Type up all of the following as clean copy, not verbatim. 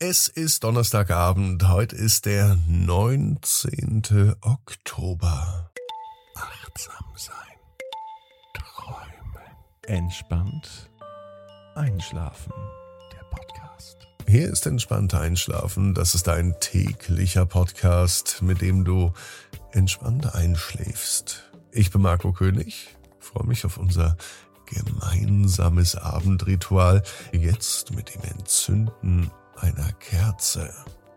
Es ist Donnerstagabend, heute ist der 19. Oktober. Achtsam sein, träumen, Entspannt einschlafen. Der Podcast. Hier ist entspannt einschlafen, das ist ein täglicher Podcast, mit dem du entspannt einschläfst. Ich bin Marco König, freue mich auf unser gemeinsames Abendritual, jetzt mit dem Entzünden einer Kerze.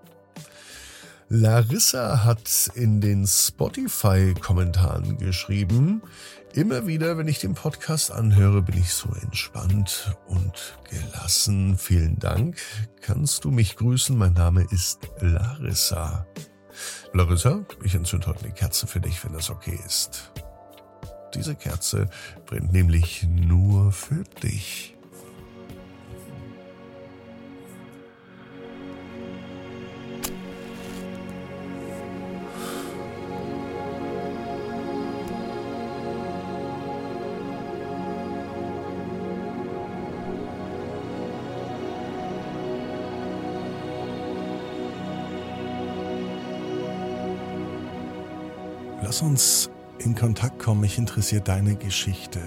Larissa hat in den Spotify-Kommentaren geschrieben: Immer wieder, wenn ich den Podcast anhöre, bin ich so entspannt und gelassen. Vielen Dank. Kannst du mich grüßen? Mein Name ist Larissa. Larissa, ich entzünde heute eine Kerze für dich, wenn das okay ist. Diese Kerze brennt nämlich nur für dich. Lass uns in Kontakt kommen. Mich interessiert deine Geschichte.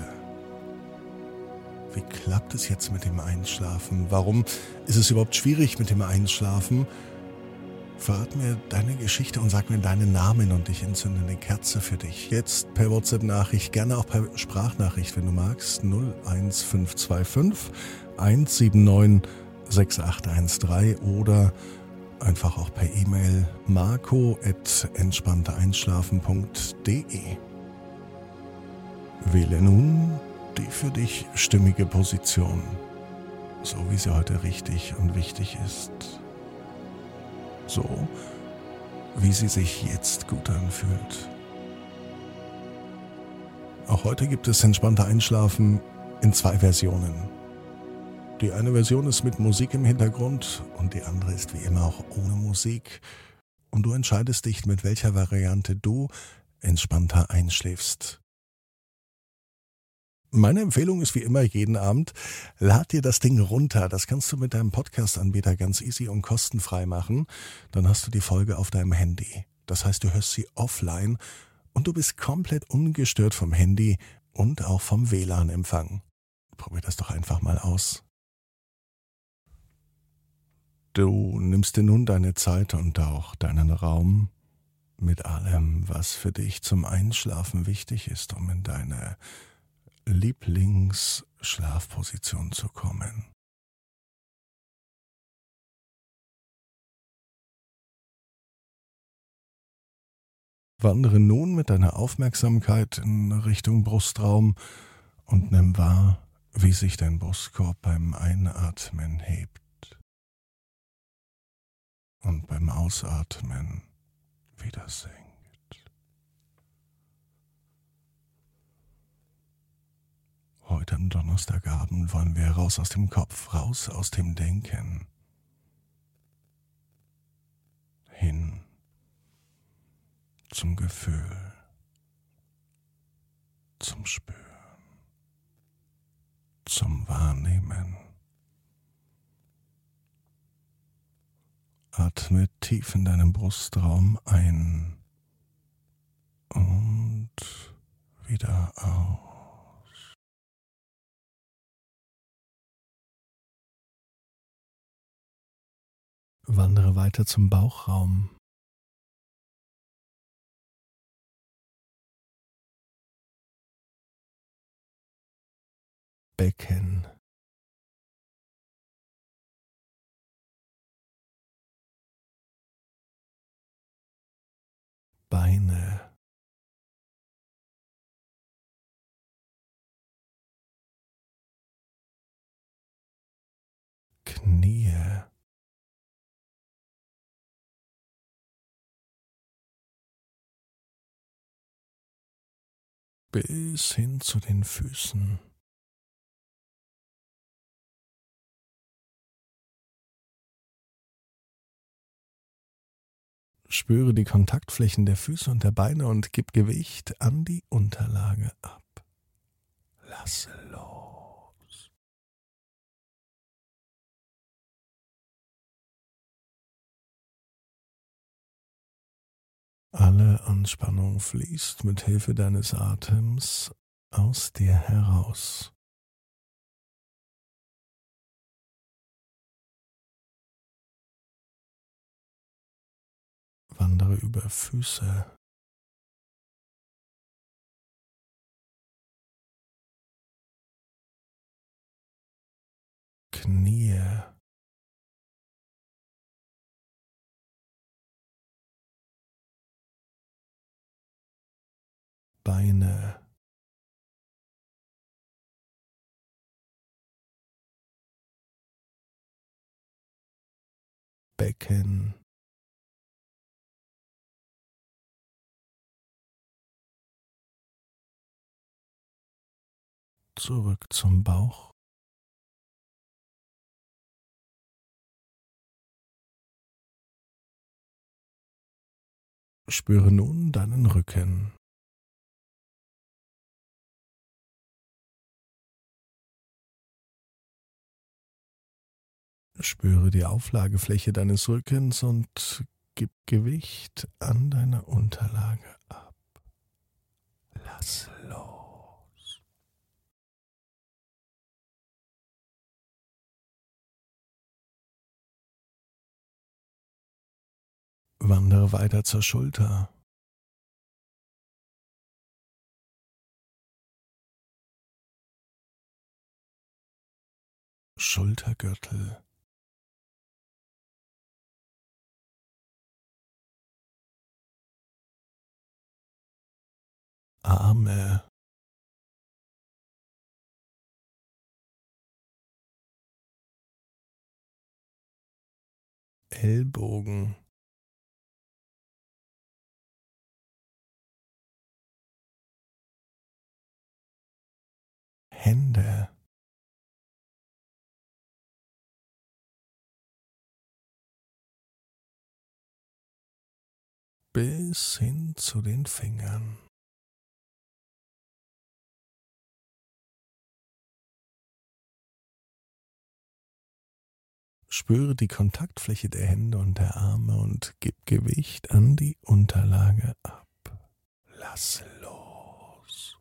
Wie klappt es jetzt mit dem Einschlafen? Warum ist es überhaupt schwierig mit dem Einschlafen? Verrat mir deine Geschichte und sag mir deinen Namen und ich entzünde eine Kerze für dich. Jetzt per WhatsApp-Nachricht, gerne auch per Sprachnachricht, wenn du magst. 01525 179 6813 oder einfach auch per E-Mail marco@entspanntereinschlafen.de. Wähle nun die für dich stimmige Position, so wie sie heute richtig und wichtig ist. So, wie sie sich jetzt gut anfühlt. Auch heute gibt es entspannter Einschlafen in 2 Versionen. Die eine Version ist mit Musik im Hintergrund und die andere ist wie immer auch ohne Musik. Und du entscheidest dich, mit welcher Variante du entspannter einschläfst. Meine Empfehlung ist wie immer jeden Abend, lad dir das Ding runter. Das kannst du mit deinem Podcast-Anbieter ganz easy und kostenfrei machen. Dann hast du die Folge auf deinem Handy. Das heißt, du hörst sie offline und du bist komplett ungestört vom Handy und auch vom WLAN-Empfang. Probier das doch einfach mal aus. Du nimmst dir nun deine Zeit und auch deinen Raum mit allem, was für dich zum Einschlafen wichtig ist, um in deine Lieblingsschlafposition zu kommen. Wandere nun mit deiner Aufmerksamkeit in Richtung Brustraum und nimm wahr, wie sich dein Brustkorb beim Einatmen hebt und beim Ausatmen wieder sinkt. Heute am Donnerstagabend wollen wir raus aus dem Kopf, raus aus dem Denken, hin zum Gefühl, zum Spüren, zum Wahrnehmen. Atme tief in deinem Brustraum ein und wieder aus. Wandere weiter zum Bauchraum. Becken. Beine. Knie. Bis hin zu den Füßen. Spüre die Kontaktflächen der Füße und der Beine und gib Gewicht an die Unterlage ab. Lasse los. Alle Anspannung fließt mit Hilfe deines Atems aus dir heraus. Wandere über Füße, Knie, Beine, Becken, zurück zum Bauch. Spüre nun deinen Rücken. Spüre die Auflagefläche deines Rückens und gib Gewicht an deiner Unterlage ab. Lass los. Wandere weiter zur Schulter. Schultergürtel, Arme, Ellbogen, Hände, bis hin zu den Fingern. Spüre die Kontaktfläche der Hände und der Arme und gib Gewicht an die Unterlage ab. Lass los.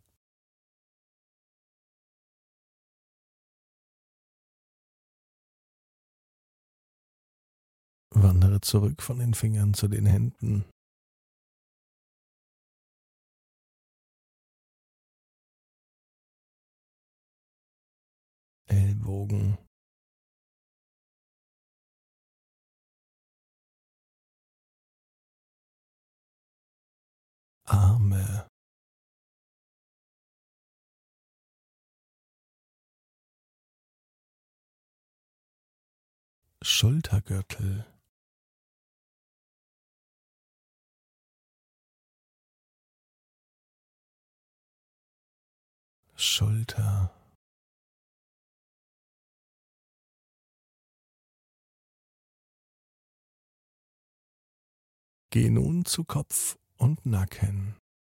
Wandere zurück von den Fingern zu den Händen. Ellbogen, Arme, Schultergürtel, Schulter, geh nun zu Kopf und Nacken.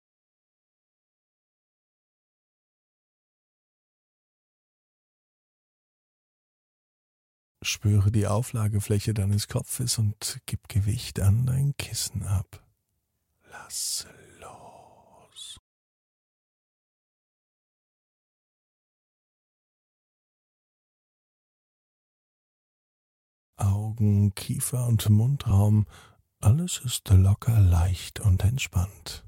Spüre die Auflagefläche deines Kopfes und gib Gewicht an dein Kissen ab. Lass los. Augen, Kiefer und Mundraum, alles ist locker, leicht und entspannt.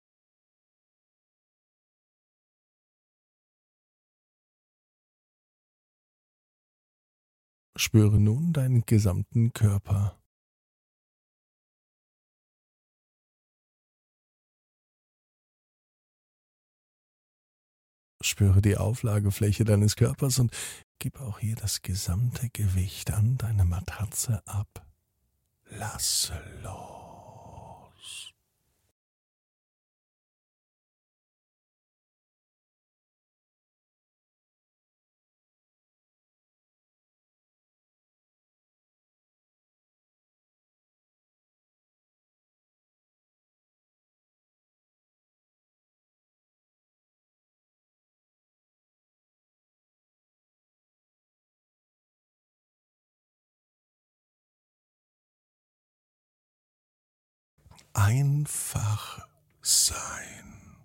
Spüre nun deinen gesamten Körper. Spüre die Auflagefläche deines Körpers und gib auch hier das gesamte Gewicht an deine Matratze ab. Lass los. einfach sein.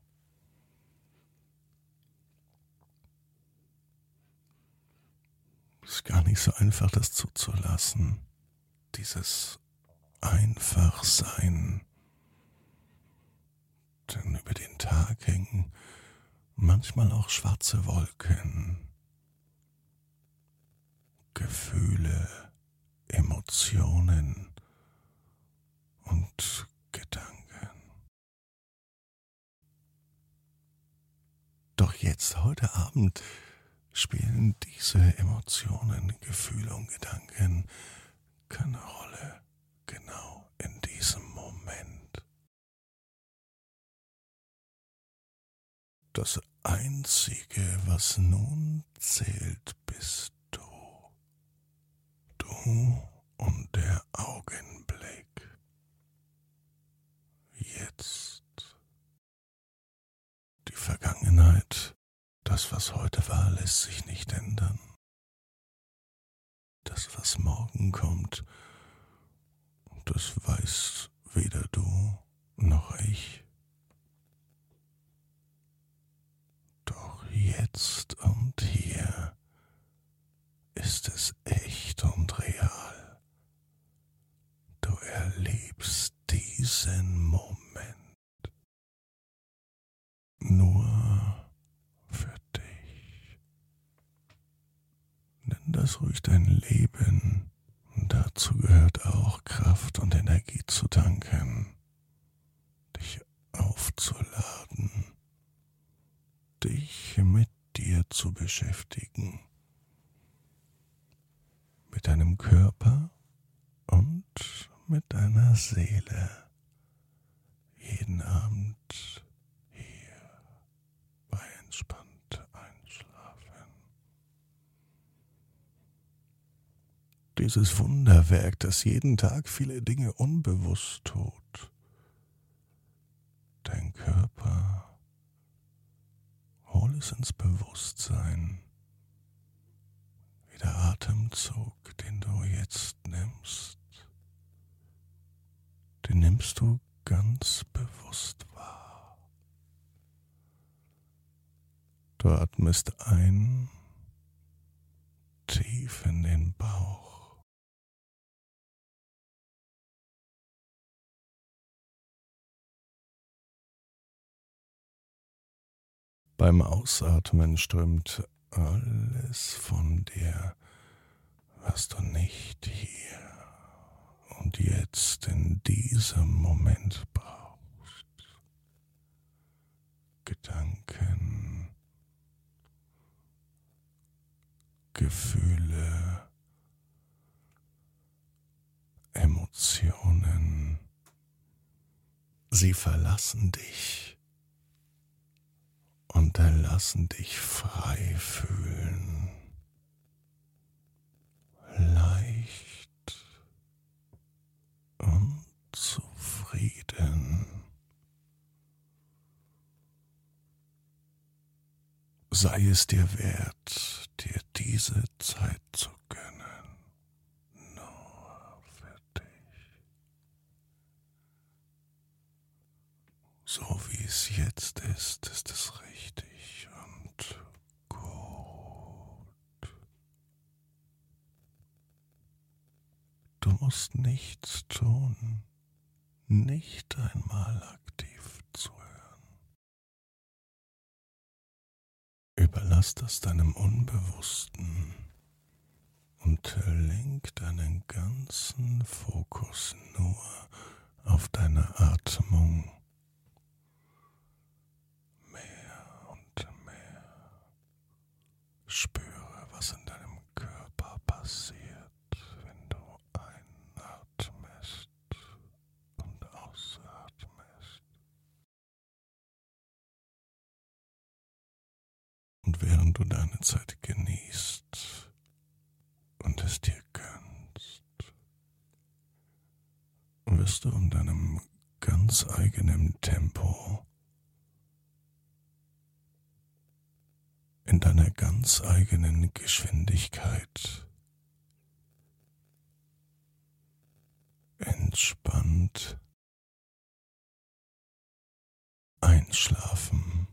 Es ist gar nicht so einfach, das zuzulassen. Dieses Einfachsein. Denn über den Tag hängen manchmal auch schwarze Wolken. Gefühle, Emotionen und Gedanken. Doch jetzt, heute Abend, spielen diese Emotionen, Gefühle und Gedanken keine Rolle, genau in diesem Moment. Das Einzige, was nun zählt, bist du. Du und der Augenblick. Jetzt. Die Vergangenheit, das, was heute war, lässt sich nicht ändern. Das, was morgen kommt, das weiß weder du noch ich. Doch jetzt und hier ist es echt und real. Du erlebst diesen Moment nur für dich. Nenn das ruhig dein Leben. Dazu gehört auch Kraft und Energie zu tanken, dich aufzuladen, dich mit dir zu beschäftigen, mit deinem Körper und mit deiner Seele. Jeden Abend hier bei Entspannt Einschlafen. Dieses Wunderwerk, das jeden Tag viele Dinge unbewusst tut. Dein Körper, hol es ins Bewusstsein. Wie der Atemzug, den du jetzt nimmst, den nimmst du ganz bewusst wahr. Du atmest ein, tief in den Bauch. Beim Ausatmen strömt alles von dir, was du nicht hier und jetzt in diesem Moment brauchst. Gedanken, Gefühle, Emotionen, sie verlassen dich und lassen dich frei fühlen, leicht und zufrieden. Sei es dir wert, dir diese Zeit zu gönnen, nur für dich. So wie es jetzt ist es richtig und gut. Du musst nichts tun, nicht einmal aktiv zuhören. Überlass das deinem Unbewussten und lenk deinen ganzen Fokus nur auf deine Atmung. Mehr und mehr. Spüre, was in deinem Körper passiert, wenn du einatmest und ausatmest. Und während du deine Zeit genießt und es dir gönnst, wirst du in deinem ganz eigenen Tempo, in deiner ganz eigenen Geschwindigkeit entspannt Einschlafen.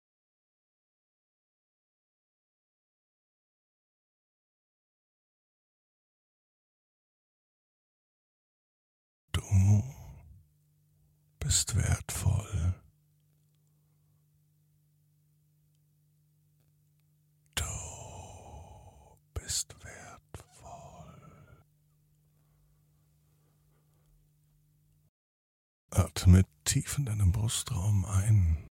Du bist wertvoll. Du bist wertvoll. Atme tief in deinem Brustraum ein